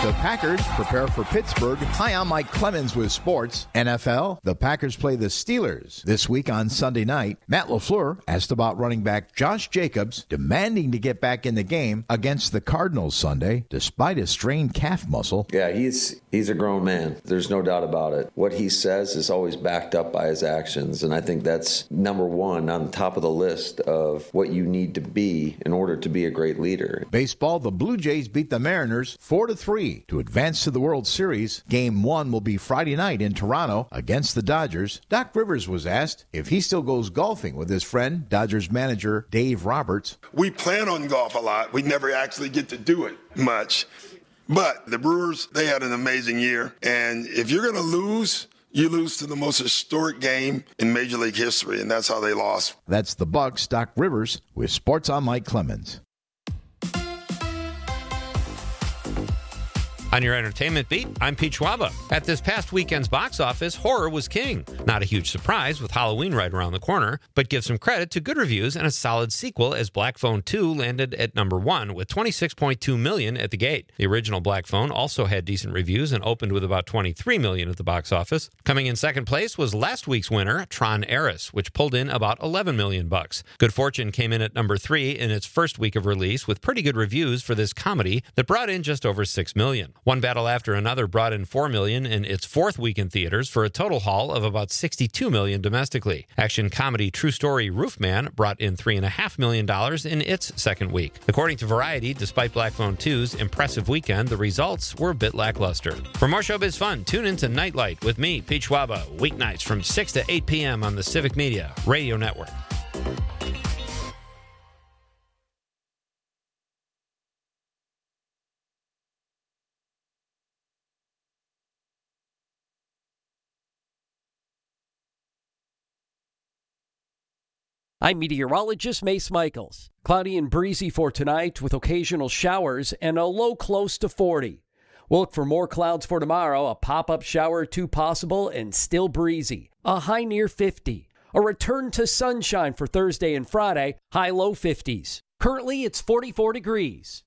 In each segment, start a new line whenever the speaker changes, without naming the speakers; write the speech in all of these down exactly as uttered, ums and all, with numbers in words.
The Packers prepare for Pittsburgh. Hi, I'm Mike Clemens with sports. N F L, the Packers play the Steelers this week on Sunday night. Matt LaFleur asked about running back Josh Jacobs, demanding to get back in the game against the Cardinals Sunday, despite a strained calf muscle.
Yeah, he's he's a grown man. There's no doubt about it. What he says is always backed up by his actions, and I think that's number one on the top of the list of what you need to be in order to be a great leader.
Baseball, the Blue Jays beat the Mariners four to three to advance to the World Series. Game one will be Friday night in Toronto against the Dodgers. Doc Rivers was asked if he still goes golfing with his friend, Dodgers manager Dave Roberts.
We plan on golf a lot. We never actually get to do it much. But the Brewers, they had an amazing year. And if you're going to lose, you lose to the most historic game in Major League history, and that's how they lost.
That's the Bucks. Doc Rivers with Sports on Mike Clemens.
On your entertainment beat, I'm Pete Schwaba. At this past weekend's box office, horror was king. Not a huge surprise with Halloween right around the corner, but give some credit to good reviews and a solid sequel as Black Phone two landed at number one with twenty-six point two million dollars at the gate. The original Black Phone also had decent reviews and opened with about twenty-three million dollars at the box office. Coming in second place was last week's winner, Tron Ares, which pulled in about eleven million dollars bucks. Good Fortune came in at number three in its first week of release with pretty good reviews for this comedy that brought in just over six million dollars. One Battle After Another brought in four million dollars in its fourth week in theaters for a total haul of about sixty-two million dollars domestically. Action comedy True Story Roofman brought in three point five million dollars in its second week. According to Variety, despite Black Phone two's impressive weekend, the results were a bit lackluster. For more showbiz fun, tune into Nightlight with me, Pete Schwaba, weeknights from six to eight p.m. on the Civic Media Radio Network.
I'm meteorologist Mace Michaels. Cloudy and breezy for tonight with occasional showers and a low close to forty. We'll look for more clouds for tomorrow, a pop-up shower or two possible and still breezy. A high near fifty. A return to sunshine for Thursday and Friday, high low fifties. Currently it's forty-four degrees.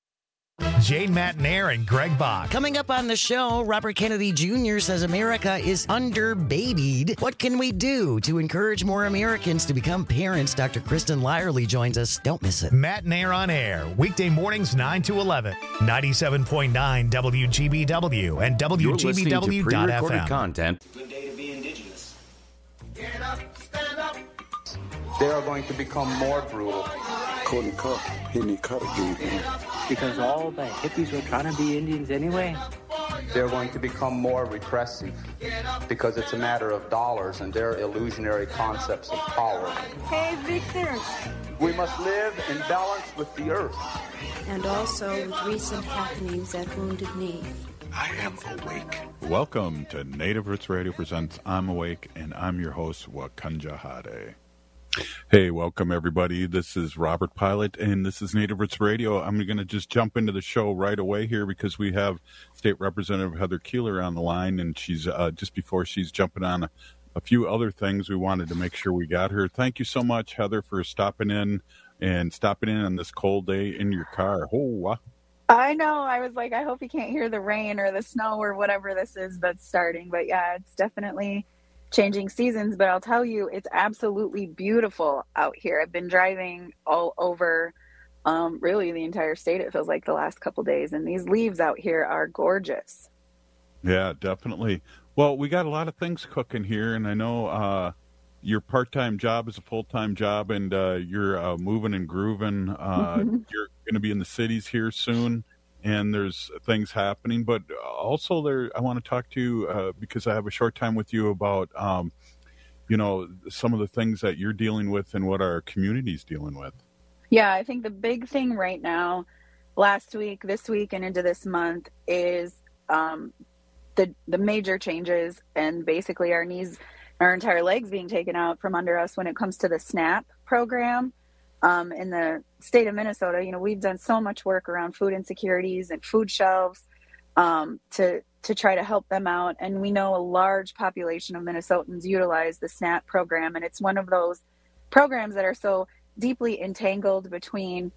Jane Matnair and Greg Bach.
Coming up on the show, Robert Kennedy Junior says America is under-babied. What can we do to encourage more Americans to become parents? Doctor Kristen Lyerly joins us. Don't miss it.
Matnair on air, weekday mornings nine to eleven, ninety-seven point nine W G B W and W G B W dot F M.
Pre-recorded content.
Good day to be indigenous.
Get up, stand up.
They are going to become more brutal.
Couldn't cut, hitting cut again.
Because all the hippies were trying to be Indians anyway.
They're going to become more repressive because it's a matter of dollars and their illusionary concepts of power.
Hey, Victor.
We must live in balance with the earth.
And also with recent happenings at Wounded Knee.
I am awake.
Welcome to Native Roots Radio presents I'm Awake, and I'm your host, Wakanja Hade. Hey, welcome everybody. This is Robert Pilot, and this is Native Roots Radio. I'm going to just jump into the show right away here because we have State Representative Heather Keeler on the line, and she's uh, just before she's jumping on a, a few other things, we wanted to make sure we got her. Thank you so much, Heather, for stopping in and stopping in on this cold day in your car. Oh, wow.
I know. I was like, I hope you can't hear the rain or the snow or whatever this is that's starting. But yeah, it's definitely changing seasons. But I'll tell you, it's absolutely beautiful out here. I've been driving all over um, really the entire state, it feels like, the last couple days. And these leaves out here are gorgeous.
Yeah, definitely. Well, we got a lot of things cooking here. And I know uh, your part-time job is a full-time job, and uh, you're uh, moving and grooving. Uh, mm-hmm. You're going to be in the cities here soon, and there's things happening. But also there, I want to talk to you uh, because I have a short time with you about, um, you know, some of the things that you're dealing with and what our community's dealing with.
Yeah, I think the big thing right now, last week, this week, and into this month is um, the the major changes and basically our knees, our entire legs being taken out from under us when it comes to the SNAP program. Um, in the state of Minnesota, you know, we've done so much work around food insecurities and food shelves um, to to try to help them out. And we know a large population of Minnesotans utilize the SNAP program. And it's one of those programs that are so deeply entangled between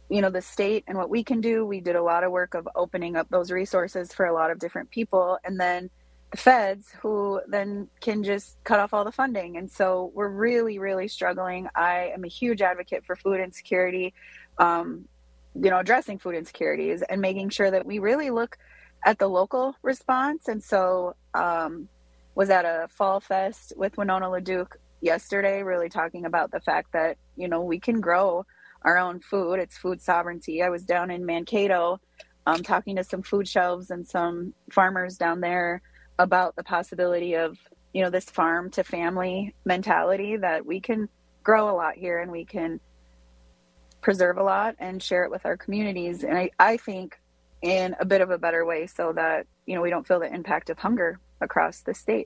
you know, the state and what we can do. We did a lot of work of opening up those resources for a lot of different people. And then the feds, who then can just cut off all the funding. And so we're really, really struggling. I am a huge advocate for food insecurity, um, you know, addressing food insecurities and making sure that we really look at the local response. And so um, was at a fall fest with Winona LaDuke yesterday, really talking about the fact that, you know, we can grow our own food. It's food sovereignty. I was down in Mankato um, talking to some food shelves and some farmers down there about the possibility of, you know, this farm to family mentality, that we can grow a lot here and we can preserve a lot and share it with our communities. And I, I think in a bit of a better way, so that, you know, we don't feel the impact of hunger across the state.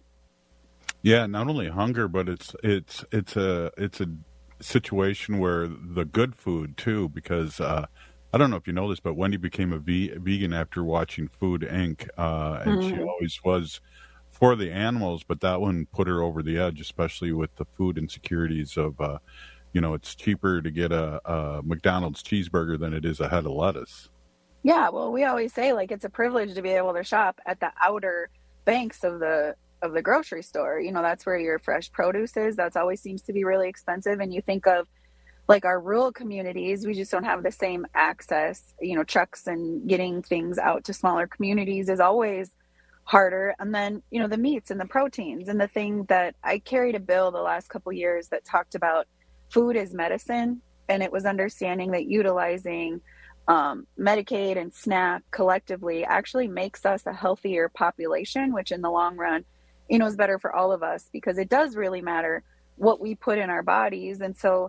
Yeah, not only hunger, but it's it's it's a it's a situation where the good food too, because uh, I don't know if you know this, but Wendy became a ve- vegan after watching Food Incorporated, uh, and mm-hmm. she always was for the animals, but that one put her over the edge, especially with the food insecurities of, uh, you know, it's cheaper to get a, a McDonald's cheeseburger than it is a head of lettuce.
Yeah, well, we always say, like, it's a privilege to be able to shop at the outer banks of the of the grocery store. You know, that's where your fresh produce is. That's always seems to be really expensive. And you think of, like, our rural communities, we just don't have the same access. You know, trucks and getting things out to smaller communities is always harder. And then, you know, the meats and the proteins, and the thing that I carried a bill the last couple of years that talked about food as medicine. And it was understanding that utilizing um, Medicaid and SNAP collectively actually makes us a healthier population, which in the long run, you know, is better for all of us, because it does really matter what we put in our bodies. And so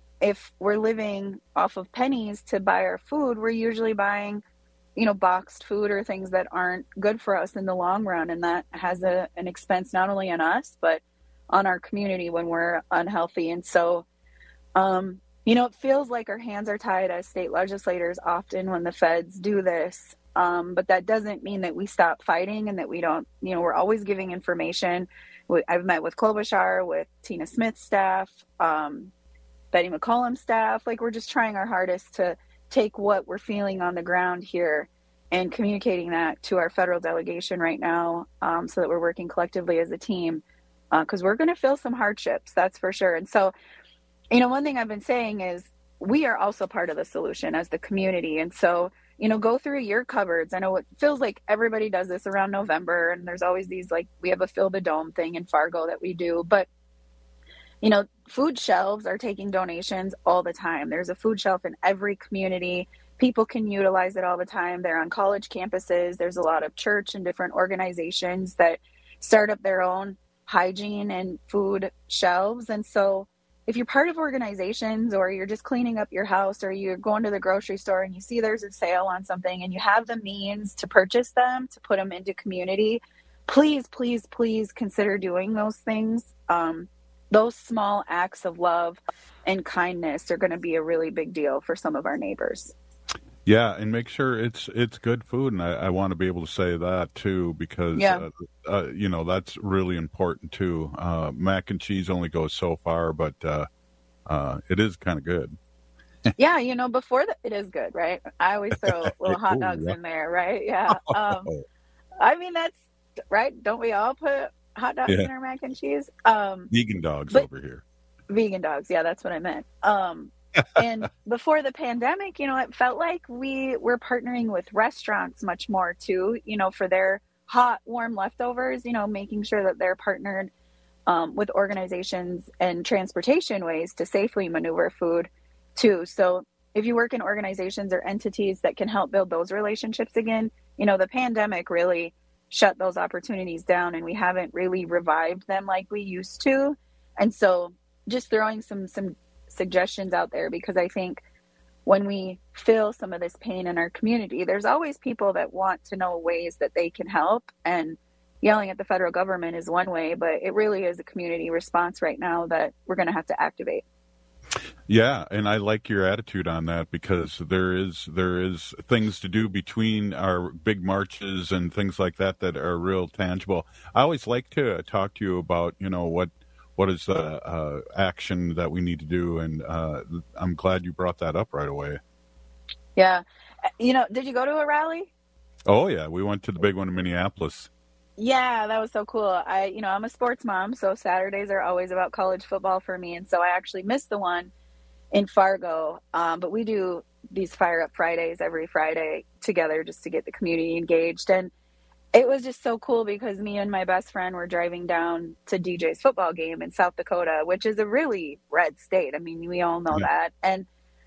if we're living off of pennies to buy our food, we're usually buying, you know, boxed food or things that aren't good for us in the long run. And that has a, an expense not only on us, but on our community when we're unhealthy. And so, um, you know, it feels like our hands are tied as state legislators often when the feds do this. Um, but that doesn't mean that we stop fighting and that we don't, you know, we're always giving information. I've met with Klobuchar, with Tina Smith's staff, um, Betty McCollum's staff. Like, we're just trying our hardest to take what we're feeling on the ground here and communicating that to our federal delegation right now, um, so that we're working collectively as a team, because uh, we're going to feel some hardships, that's for sure. And so, you know, one thing I've been saying is we are also part of the solution as the community. And so, you know, go through your cupboards. I know it feels like everybody does this around November, and there's always these, like, we have a Fill the Dome thing in Fargo that we do, but you know, food shelves are taking donations all the time. There's a food shelf in every community. People can utilize it all the time. They're on college campuses. There's a lot of church and different organizations that start up their own hygiene and food shelves. And so if you're part of organizations, or you're just cleaning up your house, or you're going to the grocery store and you see there's a sale on something and you have the means to purchase them, to put them into community, please, please, please consider doing those things. Um, those small acts of love and kindness are going to be a really big deal for some of our neighbors.
Yeah, and make sure it's it's good food, and I, I want to be able to say that too, because
yeah.
uh, uh, you know, that's really important too. Uh, mac and cheese only goes so far, but uh, uh, it is kind of good.
Yeah, you know, before the, it is good, right? I always throw little hot dogs in there, right? Yeah. Um, I mean, that's right. Don't we all put hot dogs
yeah.
in our mac and cheese? Um,
vegan dogs
but,
over here.
Vegan dogs. Yeah, that's what I meant. Um, and before the pandemic, you know, it felt like we were partnering with restaurants much more too, you know, for their hot, warm leftovers, you know, making sure that they're partnered um, with organizations and transportation ways to safely maneuver food too. So if you work in organizations or entities that can help build those relationships again, you know, the pandemic really shut those opportunities down, and we haven't really revived them like we used to. And so just throwing some some suggestions out there, because I think when we feel some of this pain in our community, there's always people that want to know ways that they can help, and yelling at the federal government is one way, but it really is a community response right now that we're going to have to activate.
Yeah, and I like your attitude on that, because there is there is things to do between our big marches and things like that that are real tangible. I always like to talk to you about, you know, what what is the uh, action that we need to do, and uh, I'm glad you brought that up right away.
Yeah. You know, did you go to a rally?
Oh, yeah. We went to the big one in Minneapolis.
Yeah, that was so cool. I, you know, I'm a sports mom, so Saturdays are always about college football for me. And so I actually missed the one in Fargo. Um, but we do these Fire Up Fridays every Friday together just to get the community engaged. And it was just so cool because me and my best friend were driving down to D J's football game in South Dakota, which is a really red state. I mean, we all know yeah. that. And,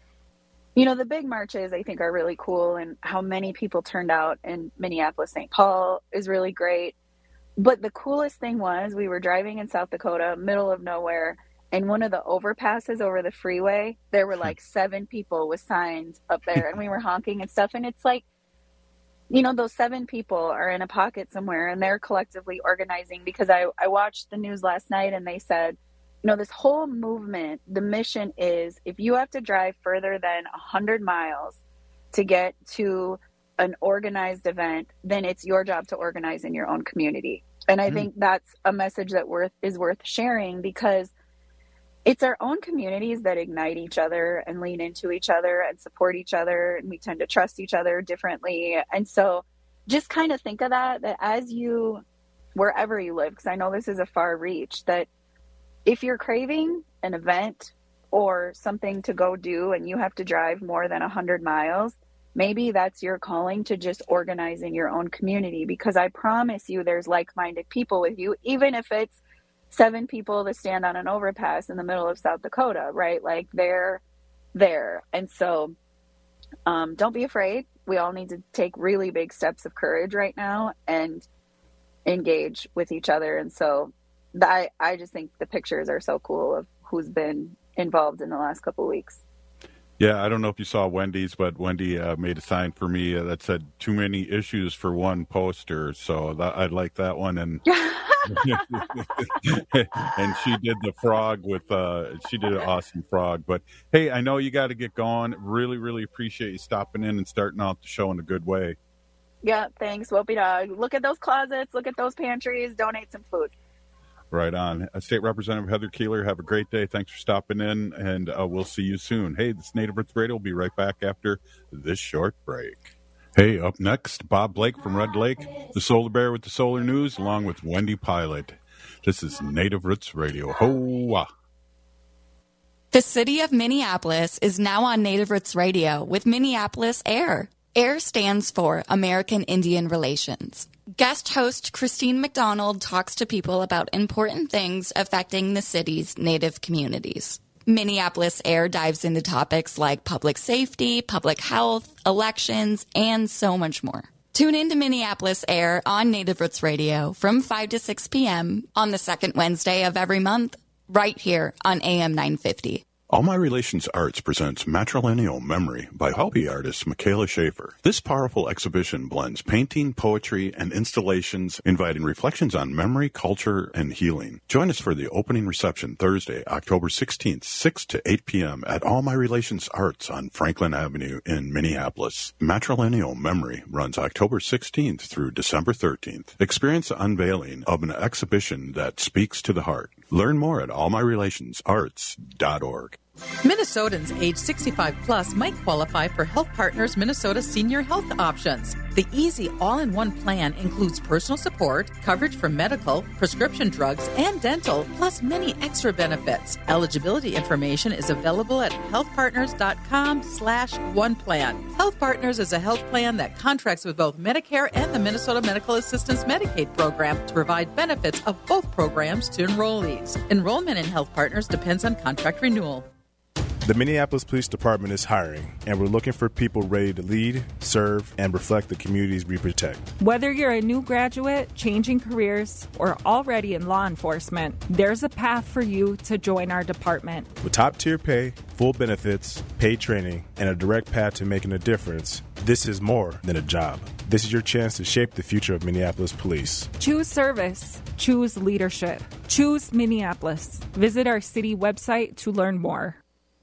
you know, the big marches I think are really cool, and how many people turned out in Minneapolis, Saint Paul is really great. But the coolest thing was we were driving in South Dakota, middle of nowhere, and one of the overpasses over the freeway, there were like seven people with signs up there, and we were honking and stuff. And it's like, you know, those seven people are in a pocket somewhere, and they're collectively organizing, because I, I watched the news last night, and they said, you know, this whole movement, the mission is, if you have to drive further than one hundred miles to get to an organized event, then it's your job to organize in your own community. And I mm. think that's a message that worth is worth sharing, because it's our own communities that ignite each other and lean into each other and support each other. And we tend to trust each other differently. And so just kind of think of that, that as you, wherever you live, because I know this is a far reach, that if you're craving an event or something to go do and you have to drive more than one hundred miles, maybe that's your calling to just organize in your own community, because I promise you there's like-minded people with you, even if it's seven people to stand on an overpass in the middle of South Dakota, right? Like they're there. And so um, don't be afraid. We all need to take really big steps of courage right now and engage with each other. And so I, I just think the pictures are so cool of who's been involved in the last couple of weeks.
Yeah, I don't know if you saw Wendy's, but Wendy uh, made a sign for me uh, that said "too many issues for one poster." So that, I like that one, and and she did the frog with uh, she did an awesome frog. But hey, I know you got to get going. Really, really appreciate you stopping in and starting out the show in a good way.
Yeah, thanks, Whoopie Dog. Look at those closets. Look at those pantries. Donate some food.
Right on. State Representative Heather Keeler, have a great day. Thanks for stopping in, and uh, we'll see you soon. Hey, this Native Roots Radio will be right back after this short break. Hey, up next, Bob Blake from Red Lake, the Solar Bear with the Solar News, along with Wendy Pilot. This is Native Roots Radio. Ho-wah.
The city of Minneapolis is now on Native Roots Radio with Minneapolis Air. AIR stands for American Indian Relations. Guest host Christine McDonald talks to people about important things affecting the city's Native communities. Minneapolis Air dives into topics like public safety, public health, elections, and so much more. Tune in to Minneapolis Air on Native Roots Radio from five to six p.m. on the second Wednesday of every month, right here on A M nine fifty.
All My Relations Arts presents Matrilineal Memory by hobby artist Michaela Schaefer. This powerful exhibition blends painting, poetry, and installations, inviting reflections on memory, culture, and healing. Join us for the opening reception Thursday, October sixteenth, six to eight p.m. at All My Relations Arts on Franklin Avenue in Minneapolis. Matrilineal Memory runs October sixteenth through December thirteenth. Experience the unveiling of an exhibition that speaks to the heart. Learn more at all my relations arts dot org.
Minnesotans age sixty-five plus might qualify for Health Partners Minnesota Senior Health Options. The easy all-in-one plan includes personal support, coverage for medical, prescription drugs, and dental, plus many extra benefits. Eligibility information is available at healthpartners.com slash one plan. Health Partners is a health plan that contracts with both Medicare and the Minnesota Medical Assistance Medicaid program to provide benefits of both programs to enrollees. Enrollment in Health Partners depends on contract renewal.
The Minneapolis Police Department is hiring, and we're looking for people ready to lead, serve, and reflect the communities we protect.
Whether you're a new graduate, changing careers, or already in law enforcement, there's a path for you to join our department.
With top-tier pay, full benefits, paid training, and a direct path to making a difference, this is more than a job. This is your chance to shape the future of Minneapolis Police.
Choose service. Choose leadership. Choose Minneapolis. Visit our city website to learn more.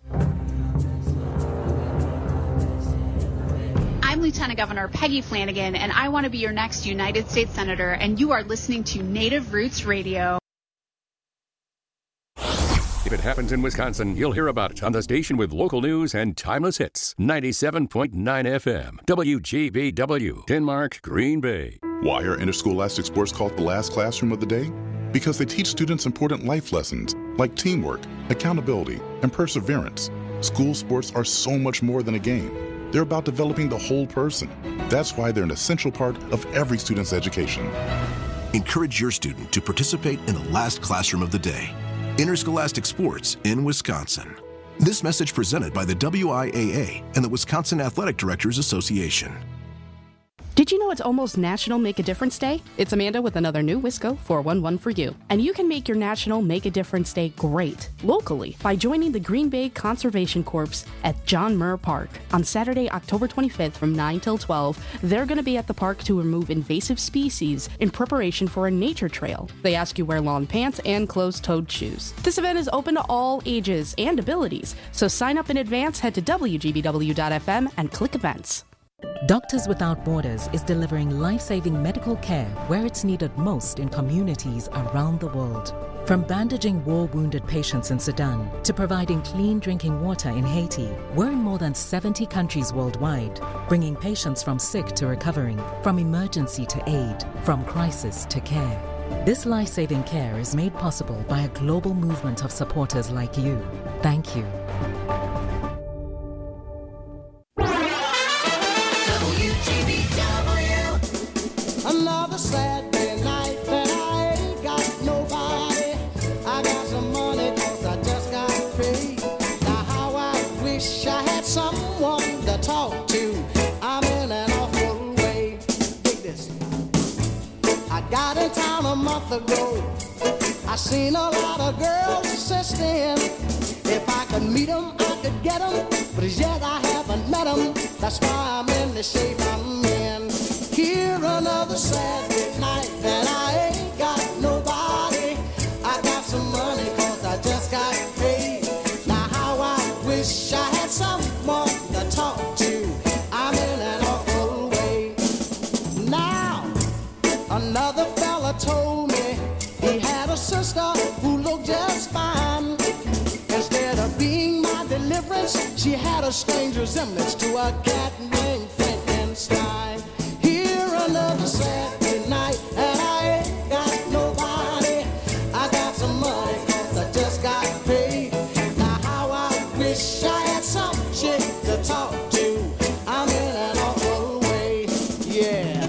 I'm Lieutenant Governor Peggy Flanagan, and I want to be your next United States Senator, and you are listening to Native Roots Radio.
If it happens in Wisconsin, you'll hear about it on the station with local news and timeless hits. ninety-seven point nine F M, W G B W, Denmark, Green Bay.
Why are interscholastic sports called the last classroom of the day? Because they teach students important life lessons like teamwork, accountability, and perseverance. School sports are so much more than a game. They're about developing the whole person. That's why they're an essential part of every student's education.
Encourage your student to participate in the last classroom of the day. Interscholastic sports in Wisconsin. This message presented by the W I A A and the Wisconsin Athletic Directors Association.
Did you know it's almost National Make a Difference Day? It's Amanda with another new Wisco four one one for you. And you can make your National Make a Difference Day great, locally, by joining the Green Bay Conservation Corps at John Muir Park. On Saturday, October twenty-fifth from nine till twelve, they're going to be at the park to remove invasive species in preparation for a nature trail. They ask you wear long pants and closed-toed shoes. This event is open to all ages and abilities, so sign up in advance, head to W G B W dot F M and click events.
Doctors Without Borders is delivering life-saving medical care where it's needed most in communities around the world. From bandaging war-wounded patients in Sudan to providing clean drinking water in Haiti, we're in more than seventy countries worldwide, bringing patients from sick to recovering, from emergency to aid, from crisis to care. This life-saving care is made possible by a global movement of supporters like you. Thank you.
Another Saturday night and I ain't got nobody. I got some money cause I just got paid. Now how I wish I had someone to talk to. I'm in an awful way. Dig this. I got in town a month ago. I seen a lot of girls since then. If I could meet them, I could get them. But as yet I haven't met them. That's why I'm in the shape I'm in. Here another Saturday night and I ain't got nobody. I got some money cause I just got paid. Now how I wish I had someone to talk to. I'm in an awful way. Now another fella told me he had a sister who looked just fine. Instead of being my deliverance, she had a strange resemblance to a cat named Frankenstein. Another Saturday night and I ain't got nobody. I got some money cause I just got paid. Now how I wish I had some chick to talk to. I'm in an awful way, yeah.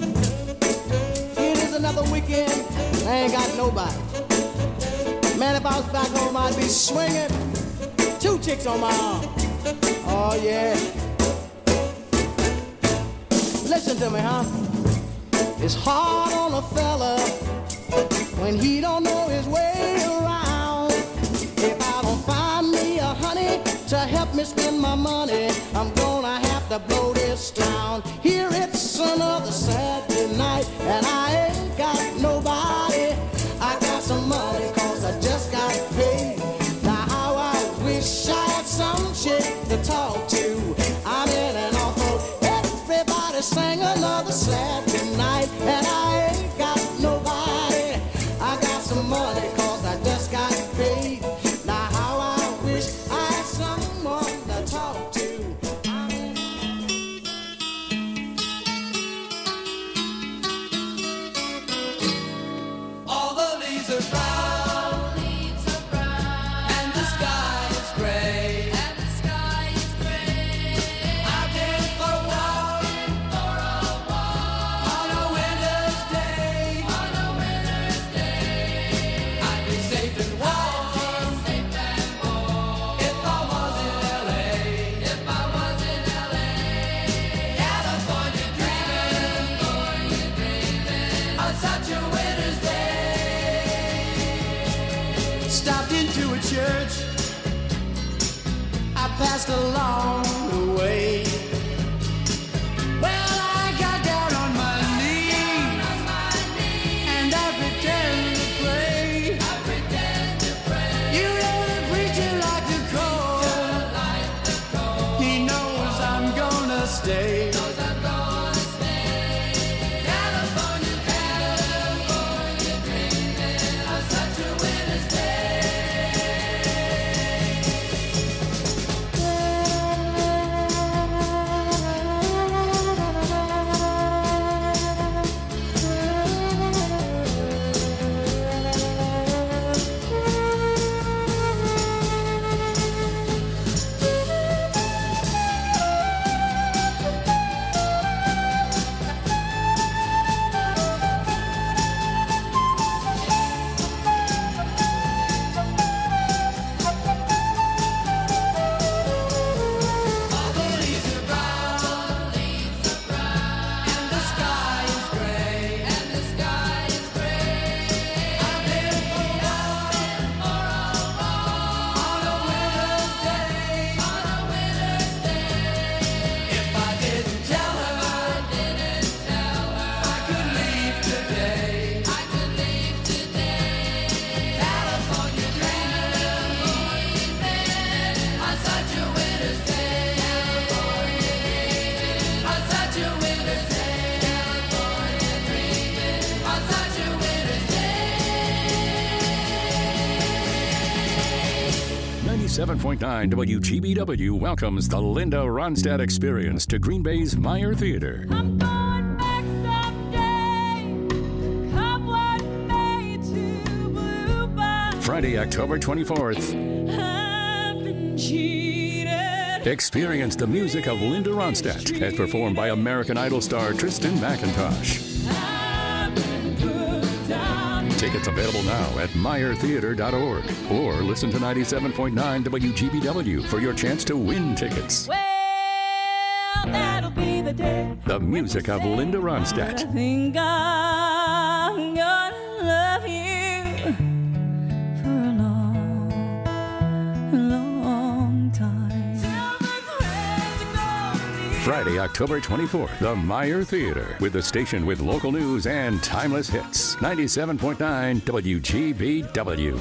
It is another weekend, I ain't got nobody. Man, if I was back home I'd be swinging two chicks on my arm. Oh yeah. Listen to me, huh? It's hard on a fella when he don't know his way around. If I don't find me a honey to help me spend my money, I'm gonna have to blow this town. Here it's another Saturday night and I ain't got nobody. I got some money cause I just got paid. Now how I wish I had some chick to talk to. I'm in an awful, everybody sing another Saturday night and I ain't got nobody. I got some money cause I just got paid. Now how I wish I had someone to talk to. All the leaves are brown, leaves are brown, and the sky is gray, and the sky is gray. I've been for a walk, for a walk, on a winter's day, on a winter's day. I'd be safe and warm, safe and warm, if I was in L A, if I was in L A. California dreaming, California dreaming, on such a winter's day. Stopped into a church, I passed along the way. Well, I got down on my knees, and I pretend to pray. I pretend to pray. You know the preacher like the cold. He knows I'm gonna stay. California, California dreaming on such a winter's day.
ninety-seven point nine W G B W welcomes the Linda Ronstadt Experience to Green Bay's Meyer Theater.
I'm going back someday. Come what may to Blue Bond.
Friday, October twenty-fourth.
I've been cheated.
Experience the music of Linda Ronstadt as performed by American Idol star Tristan McIntosh. Tickets available now at meyer theater dot org or listen to ninety-seven point nine W G B W for your chance to win tickets.
Well, that'll be the day.
The music of Linda Ronstadt.
I think I'm gonna love you for a long, long time.
Friday, October twenty-fourth, the Meyer Theater, with the station with local news and timeless hits. ninety-seven point nine W G B W.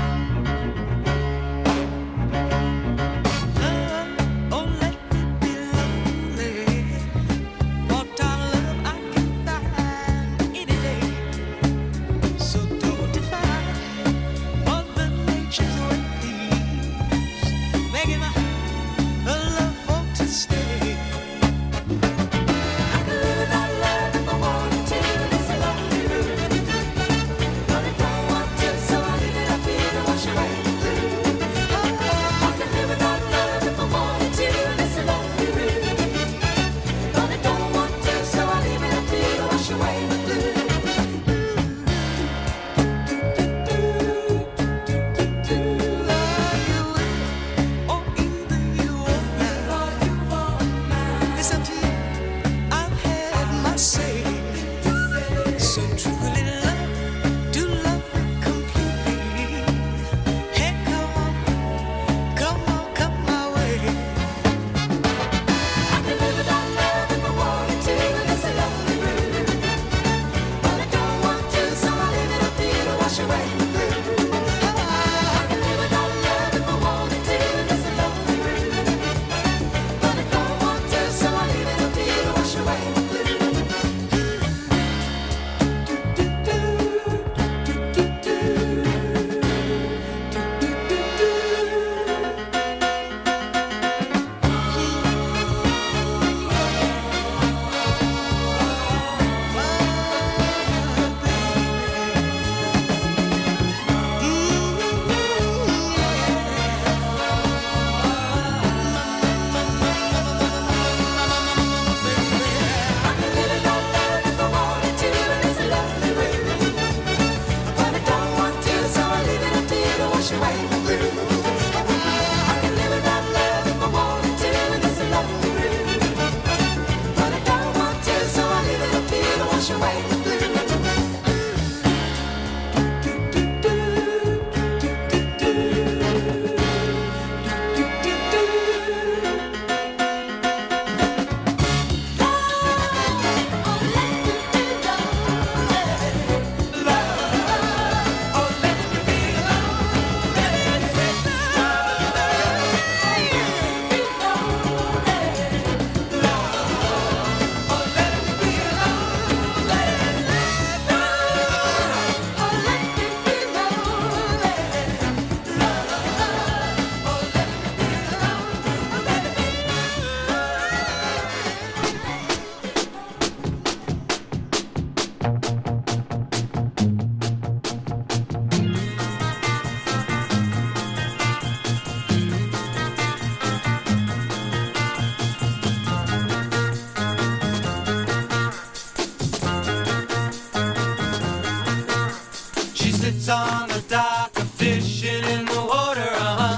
Sits on the dock, fishing in the water, uh-huh.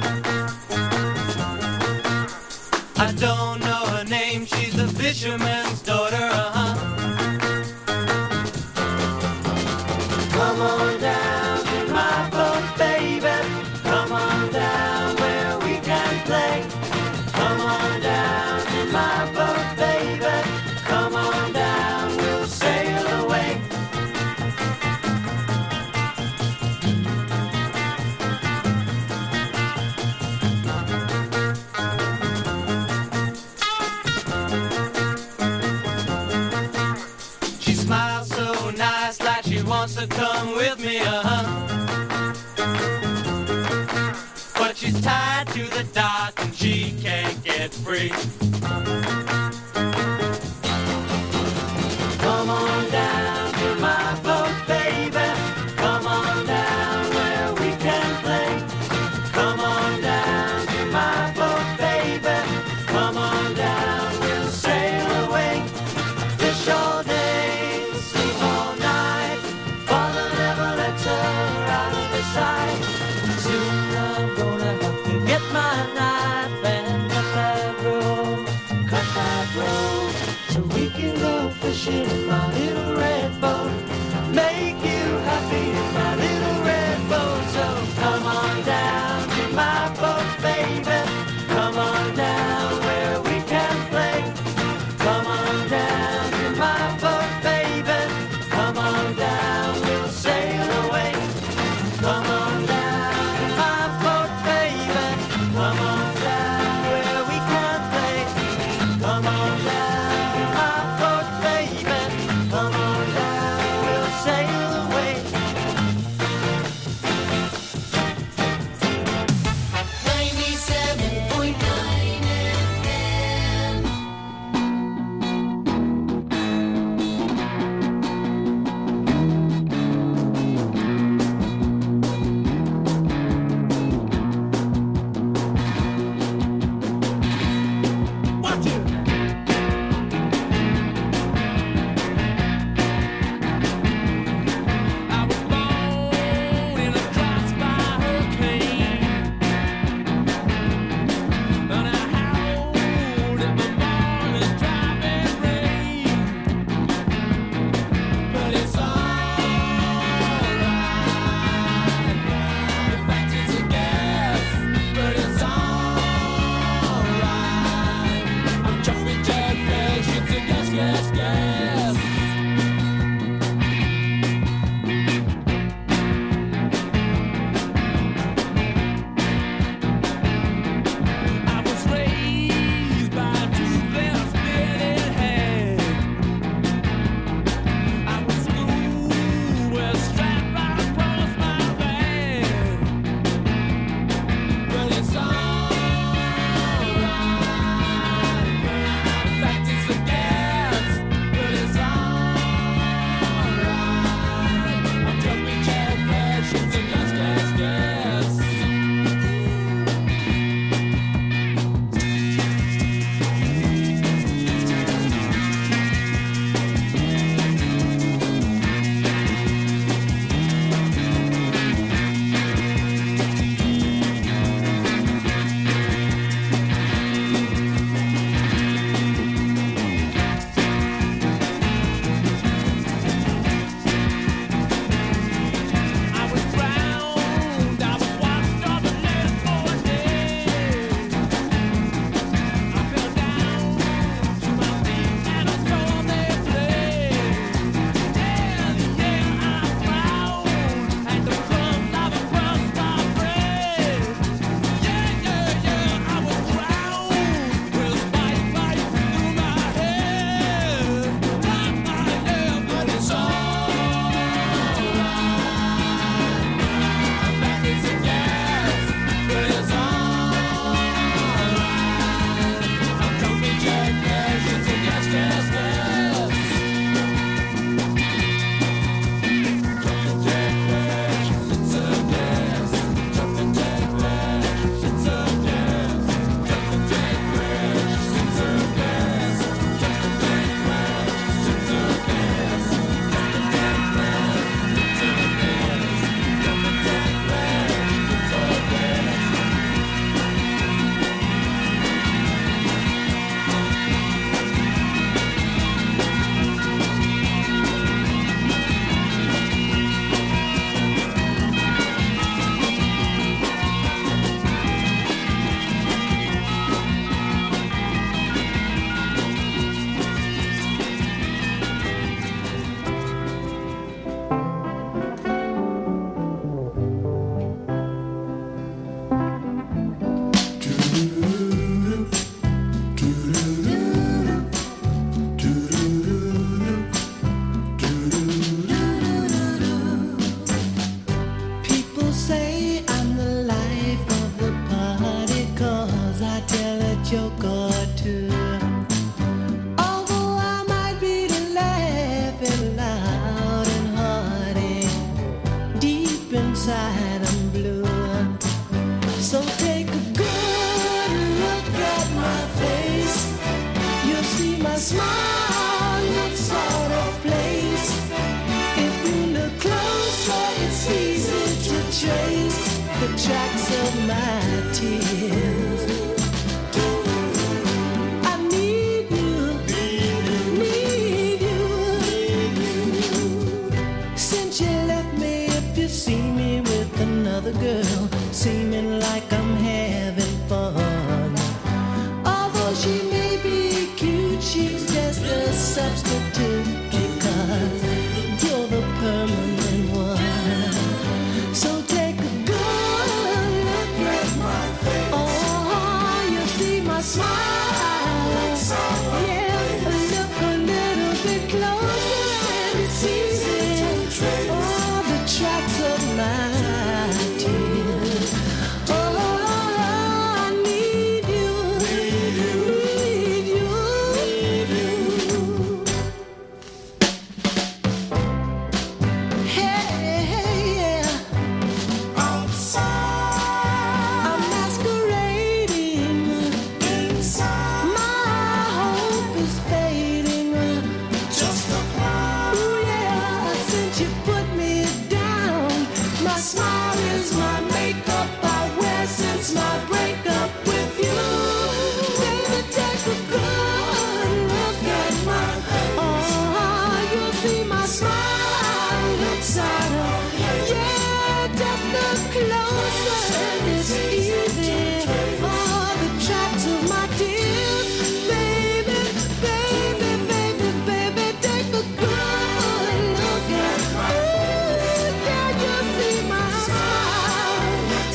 I don't know her name, she's a fisherman's daughter, uh-huh. Come on down to my boat, baby. Come on down where we can play. Come on down to my boat, baby. Come on down, we'll sail away. Wants to come with me, uh-huh. But she's tired.
to the dot and she can't get free. Come on down to my boat, baby. Come on down where we can play. Come on down to my boat, baby. Come on down, we'll sail away. Fish all day, sleep all night. Father never lets her out of his sight. Soon I'm gonna have to get my knife and cut that rope, cut that rope, so we can go fishing in my little red boat.
inside I'm blue. So take a good look at my face. You'll see my smile looks sort of place. If you look closer, it's easy to trace the tracks of my tears. I need you, need you. Since you left me, if you see me with another girl, seeming like I'm having fun. Although she may be cute, she's just a substitute because you're the permanent one. So take a good look at my face. Oh, you see my smile. Yeah, look a little bit closer and it's easy. Oh, the tracks of my tears. Oh, I need you, need you. Hey, hey, yeah. Outside, I'm masquerading. Inside, my hope is fading. Just a cloud. Ooh, yeah, since you put me down, my smile is my makeup I wear since my breakup with you. Baby, take a good look at my face. Oh, you'll see my smile looks out of, yeah, just look closer and it's easy. Oh, the tracks of my tears. Baby, baby, baby, baby, take a good look at my face. Yeah, you'll see my smile.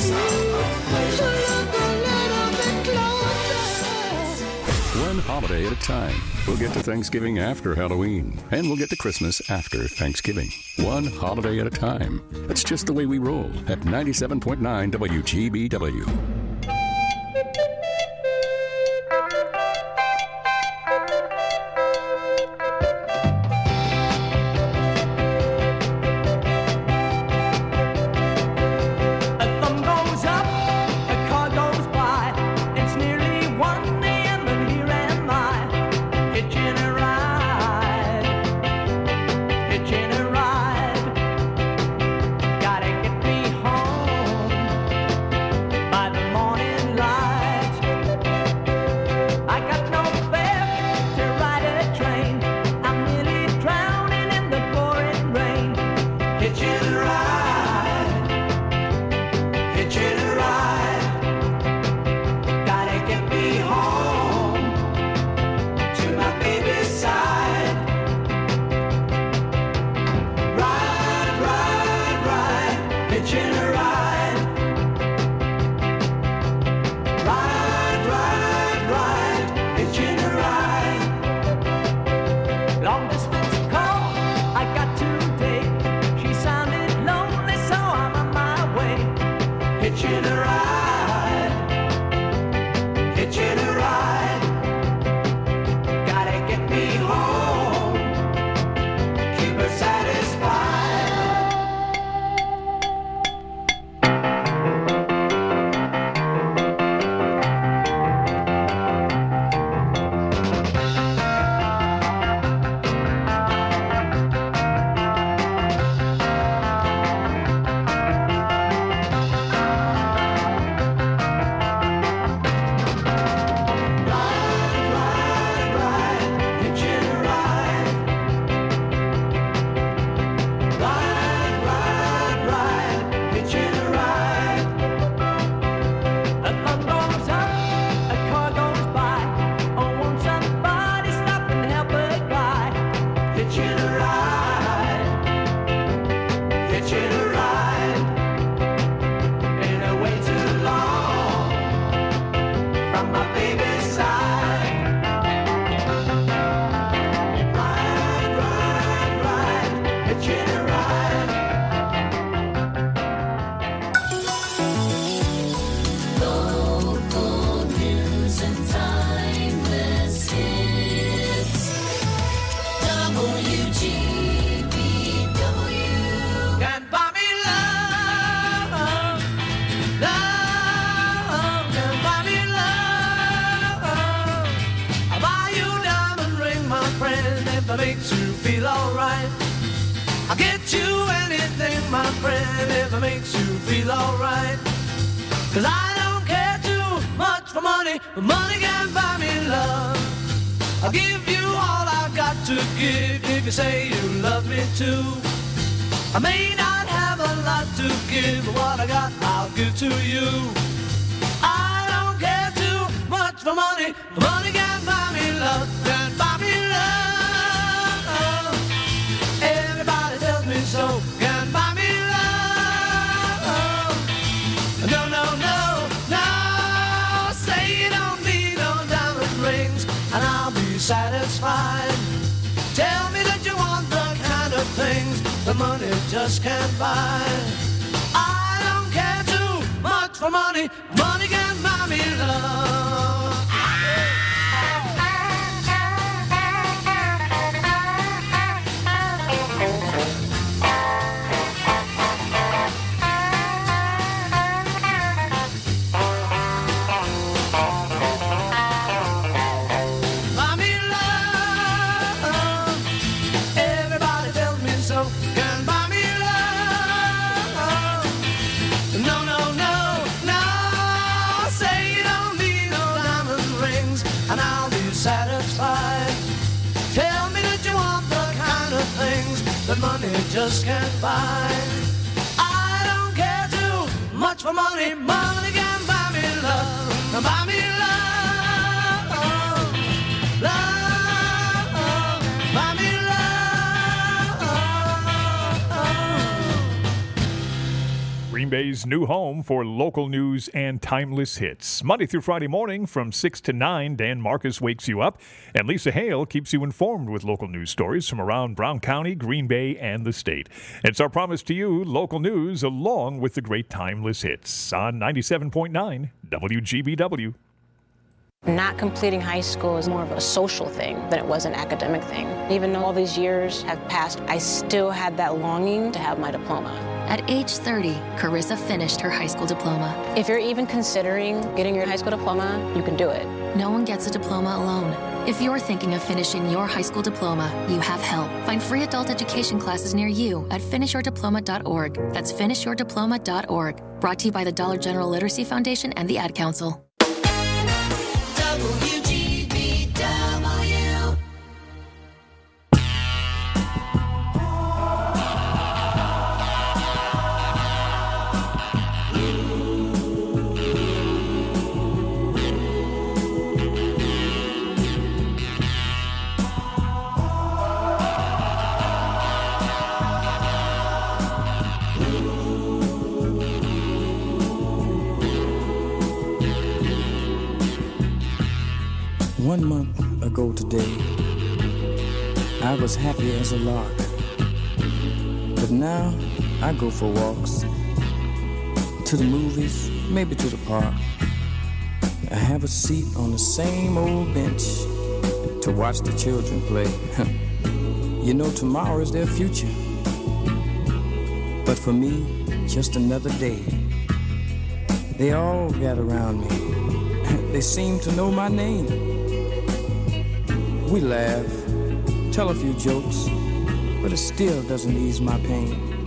Look a little bit closer.
One holiday at a time. We'll get to Thanksgiving after Halloween, and we'll get to Christmas after Thanksgiving. One holiday at a time. That's just the way we roll at ninety-seven point nine W G B W.
A thumb goes up, a car goes by. It's nearly one a.m. and here am I, hitching a ride, hitching a ride. Gotta get me home by the morning light. I got no fare to ride a train. I'm nearly drowning in the pouring rain, hitching a ride, hitching a ride. Gotta get me home to my baby's side. Ride, ride, ride, hitching a ride. Ride, ride, ride, hitching a ride. Long distance call I got today. She sounded lonely, so I'm on my way. Hitching a ride, hitching a ride. Gotta get me home, keep her satisfied. Stand by me. I'll get you anything, my friend, if it makes you feel alright. Cause I don't care too much for money, but money can buy me love. I'll give you all I've got to give if you say you love me too. I may not have a lot to give, but what I got I'll give to you. I don't care too much for money, but money can buy me love, can buy me love. Everybody tells me so, can buy me love. No, no, no, no, say you don't need no diamond rings and I'll be satisfied. Tell me that you want the kind of things that money just can't buy. I don't care too much for money, money can buy me love. Buy me love. Everybody tells me so. Can buy me love. No, no, no, no. Say you don't need no diamond rings and I'll be satisfied. Tell me that you want the kind of things that money just can't buy. I don't care too much for money. Money can buy me love. Buy me love. Love. Buy me love.
Green Bay's new home for local news and timeless hits. Monday through Friday morning from six to nine, Dan Marcus wakes you up, and Lisa Hale keeps you informed with local news stories from around Brown County, Green Bay, and the state. It's our promise to you, local news along with the great timeless hits on ninety-seven point nine W G B W.
Not completing high school is more of a social thing than it was an academic thing. Even though all these years have passed, I still had that longing to have my diploma.
At age thirty, Carissa finished her high school diploma.
If you're even considering getting your high school diploma, you can do it.
No one gets a diploma alone. If you're thinking of finishing your high school diploma, you have help. Find free adult education classes near you at finish your diploma dot org. That's finish your diploma dot org. Brought to you by the Dollar General Literacy Foundation and the Ad Council.
W G B W.
One month ago today, I was happy as a lark. But now I go for walks, to the movies, maybe to the park. I have a seat on the same old bench to watch the children play. You know, tomorrow is their future. But for me, just another day. They all gather around me. They seem to know my name. We laugh, tell a few jokes, but it still doesn't ease my pain.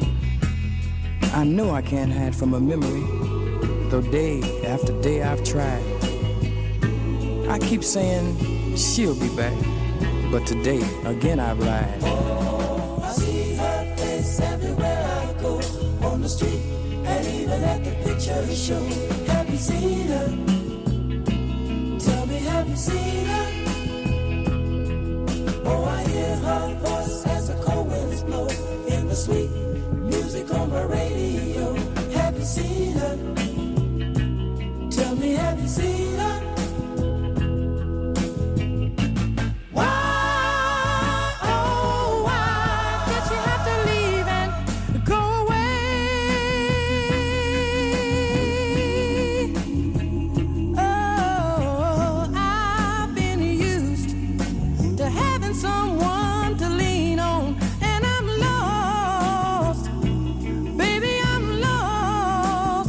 I know I can't hide from a memory, though day after day I've tried. I keep saying she'll be back, but today again I've lied.
Oh, I see her face everywhere I go, on the street and even at the picture show. Have you seen her? Tell me, have you seen her? Oh, I hear her voice as the cold winds blow in the sweet music on my radio. Have you seen her? Tell me, have you seen her?
Why, oh, why did you have to leave and go away? Oh, I've been used to having someone to lean on, and I'm lost, baby, I'm lost.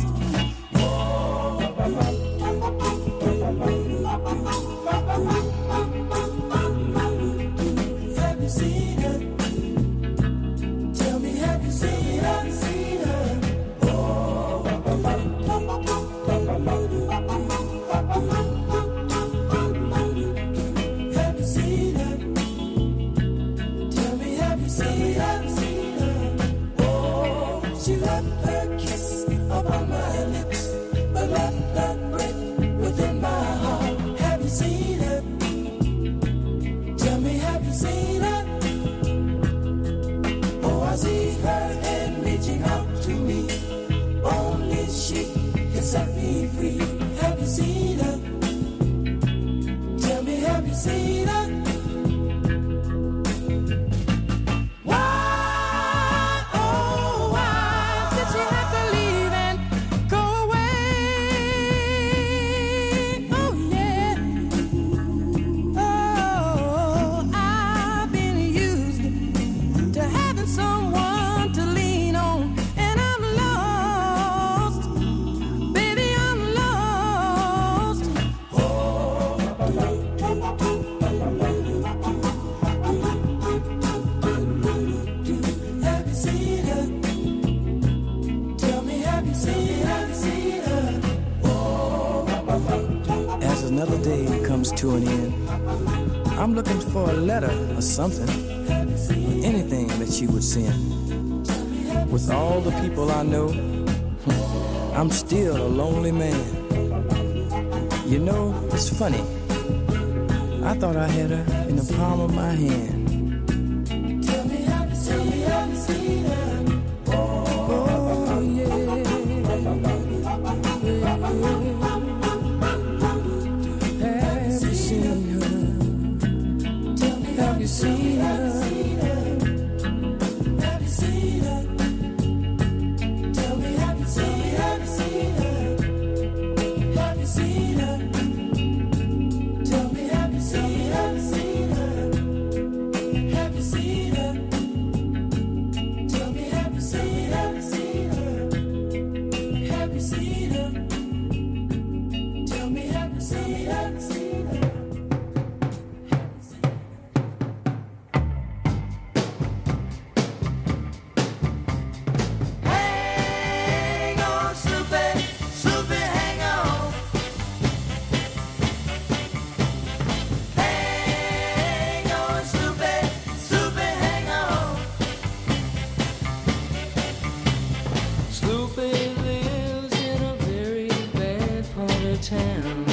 comes to an end, I'm looking for a letter or something, or anything that you would send. With all the people I know, I'm still a lonely man. You know, it's funny. I thought I had her in the palm of my hand. Tell me, have you seen, have you seen her? Oh, yeah. Have you seen her? Tell me, have you seen her? Have you seen her? Tell me, have you seen, have you seen her? Have you seen her? Tell me, have you seen, have you seen her? Have you seen her? Tell me, have you seen, have you seen her? Have you seen her? Tell me, have you seen, have you seen her?
Hang on, Snoopy, Snoopy, hang on. Hang on, Snoopy, Snoopy, hang on.
Snoopy lives in a very bad part of town.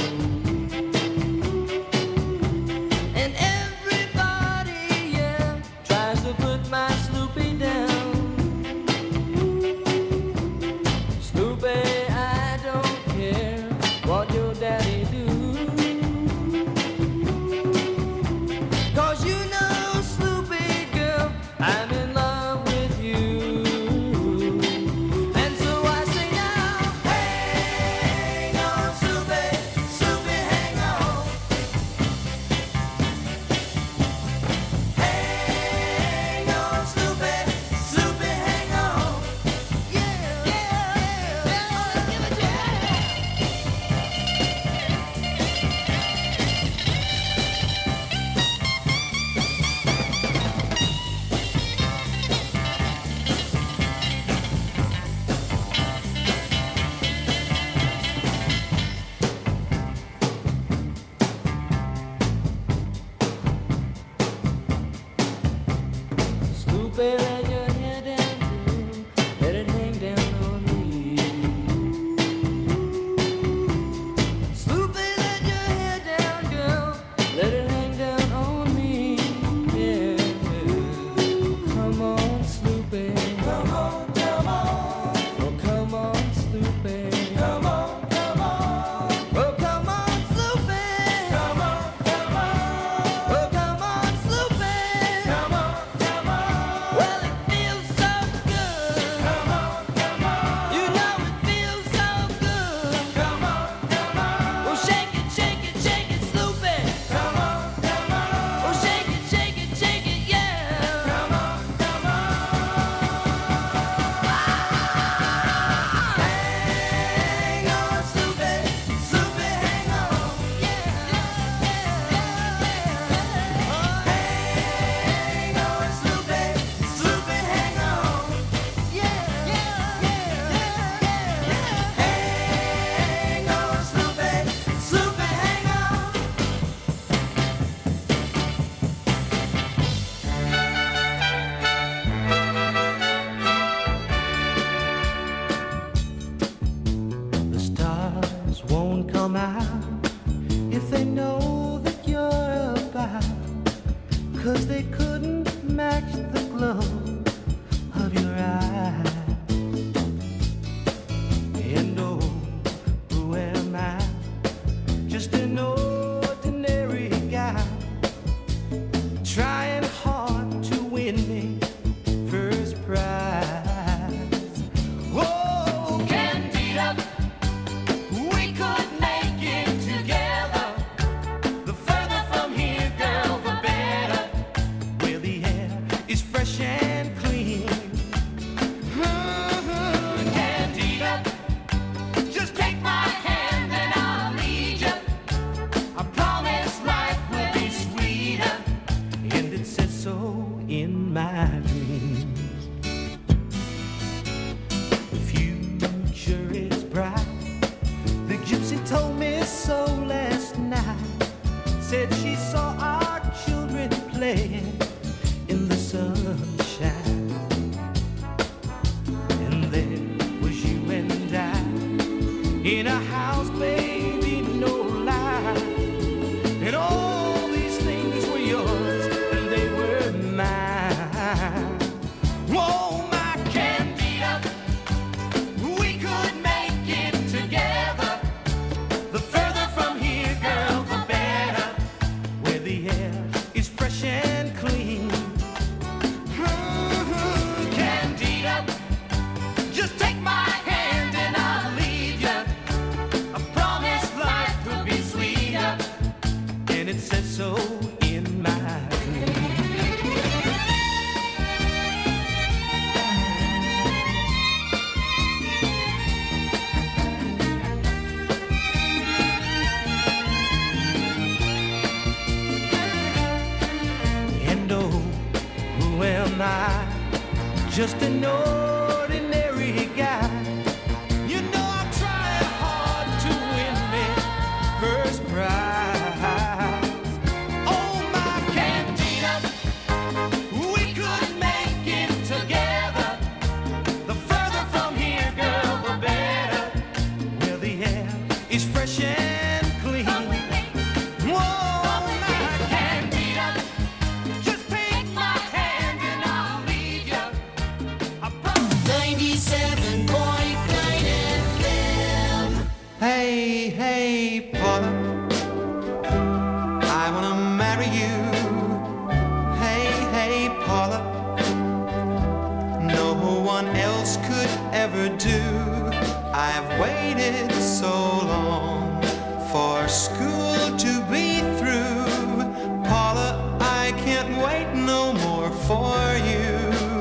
And everybody, yeah, tries to put my Snoopy down. Snoopy, I don't care what your daddy do. 'Cause you know, Snoopy girl, I'm in love with you. And so I say now,
Hang on, Snoopy,
a house, baby, no lie. And all these things were yours, and they were mine. Whoa, my Candida, we could make it together. The further from here, girl, the better. Where the air is fresh and clean. Mm-hmm, Candida, just take my hand and I'll lead you. I promise life could be sweeter, and it says so in my dream. And oh, who am I? Just an ordinary guy. You know I'm trying hard to win me first prize. Oh, my Candida, we could make it together. The further from here, girl, the better. Where the air is fresh and clean. Whoa, my Candida, just take my hand and I'll lead you. ninety-seven point nine F M. Hey, hey, Paula, I wanna marry you. Hey, hey, Paula, no one else could ever do. I've waited so long for school to be through. Paula, I can't wait no more for you.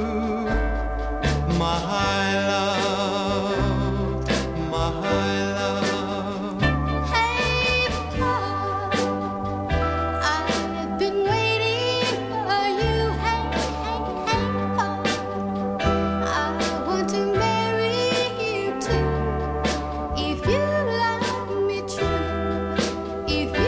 My love, my love.
Hey, Paul, I've been waiting for you. Hey, hey, hey, Paul, I want to marry you too. If you love me true, if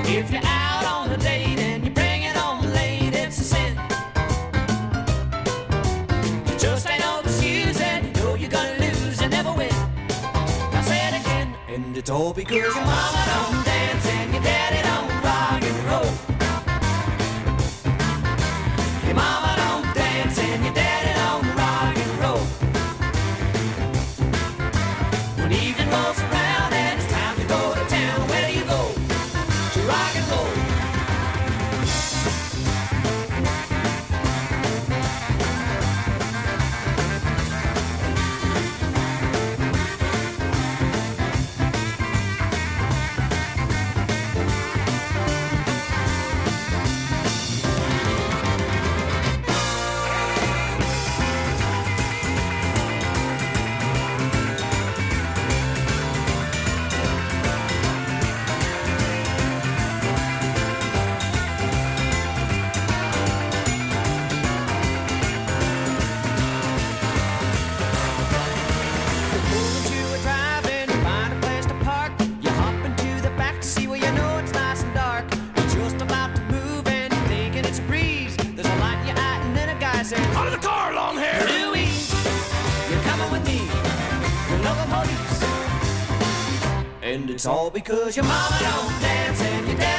If you're out on a date and you bring it home late, it's a sin. You just ain't no excuse and you know you're gonna lose and never win. Now say it again, and it's all because your mama don't dance and your daddy don't rock and roll. Your mama don't dance and your daddy don't rock and roll. When evening rolls around and it's time to go to town, where do you go? To rock and roll. And it's all because your mama don't dance and your dad